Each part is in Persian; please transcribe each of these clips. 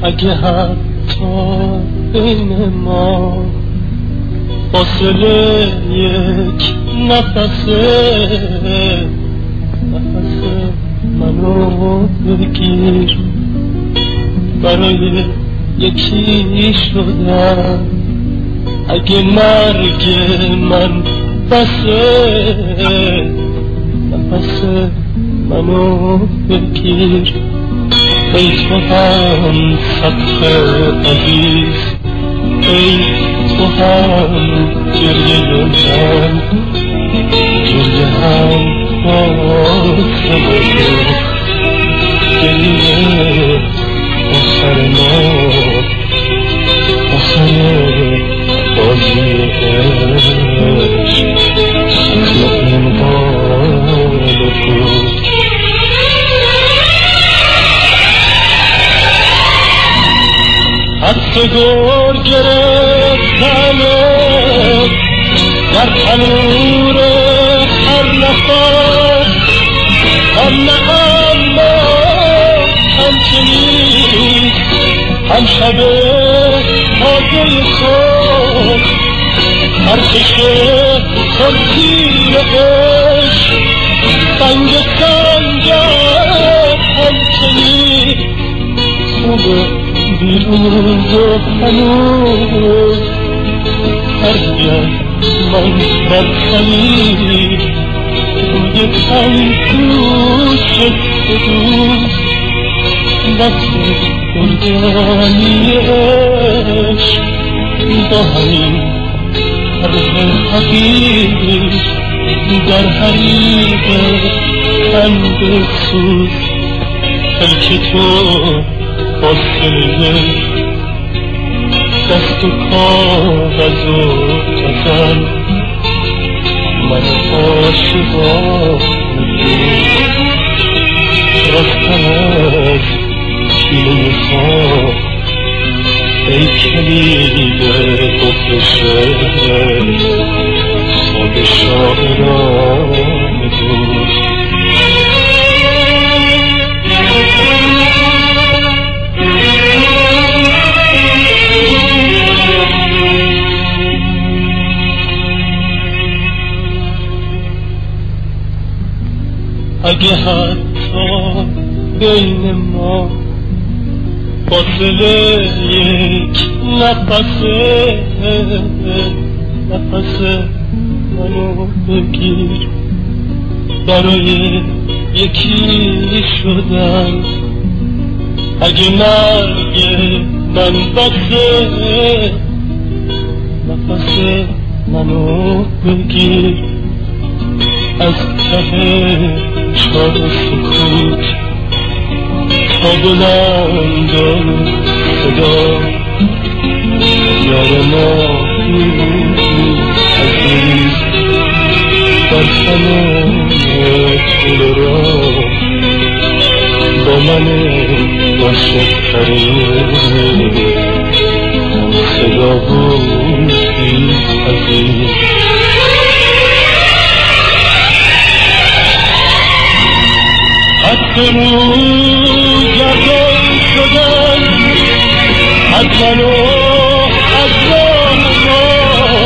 اگه حتی بین ما فاصله یک نفسه منو بگیر، برای یکی شدن اگه مرگ من بسه، نفس منو بگیر. ای تو هم سطح عزیز، ای تو هم گریه من، گریه هم آخر گریه آخر ما، آخر بازی عشق مطمئن بالو بود. حدس گور گرفتمه در تنور هر نفس، اما همچنین هم شب تازه خود هر کشه خورتیر عشق سنگ سنگت همچنین خوبه بیروز و هنوز هرگز من برخلی روی تن توش دوست دست گردانی عشق با همین حرف حقیق در حریق خنده سوز بلکه تو فاصله دست و کاغذ و قطن من عاشقا رفتم از کینه خواب، ای کلید قفل شعر خواب شاعران بود. اگه حتی بین ما فاصله یک نفسه، نفس منو بگیر، برای یکی شدن اگه مرگ من بسه، نفس منو بگیر. از ته شاد سکوت تا بلند صدا یار ما عزیز در تمام طول راه با من عاشق ترین صدا بودی عزیز. حد رو گردان شدن از من و از راه ما،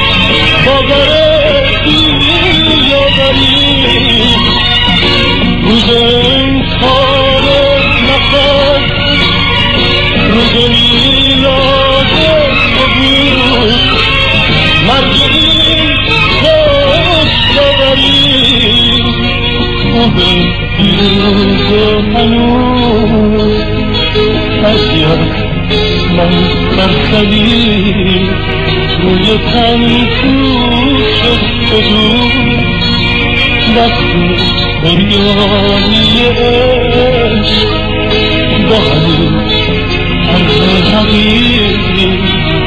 باور بیاوری روز انکار نفس، روز میلاد تو بود مرگ این خوش داوری خوبه بیروز و هنوز هرگز من برخلی روی تن توش بدون دست بریانی عشق با همین حرف حقیقی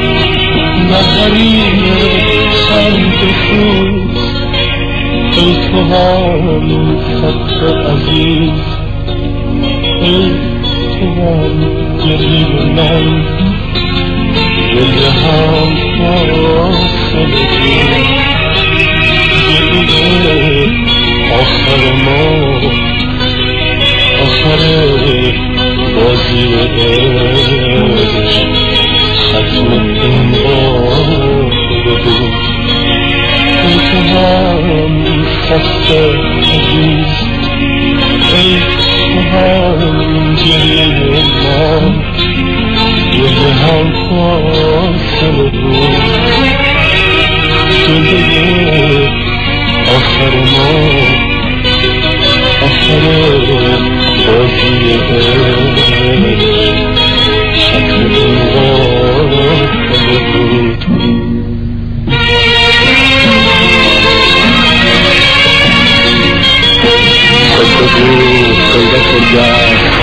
نظرین خند خوز. ای تو هم سطح عزیز، ای تو هم گریه من، گریه هم فاصله گریه آخر ما، آخر بازی این بار بود ای تو هم خسته عزیز ای تو هم گریه من گریه هم فاصله بود جلوه آخر ما آخر بازی شکل این واقعه بود خدا بود خیلت گرد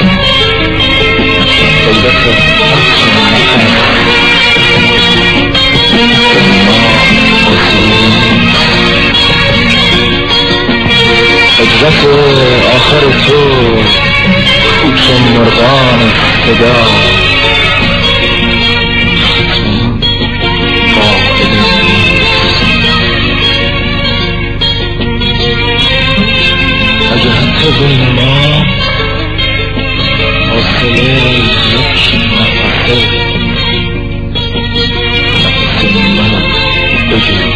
خیلت عزت آخر تو کوچ مرغان صدا اگه حتی بین ما حاصله یک نفسه من بگیر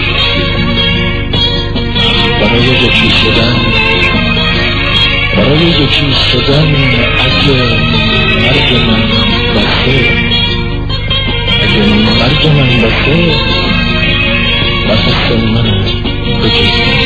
برای یکی شدن برای یکی شدن اگه مرگ من بسه اگه مرگ من بسه نفس من بگیر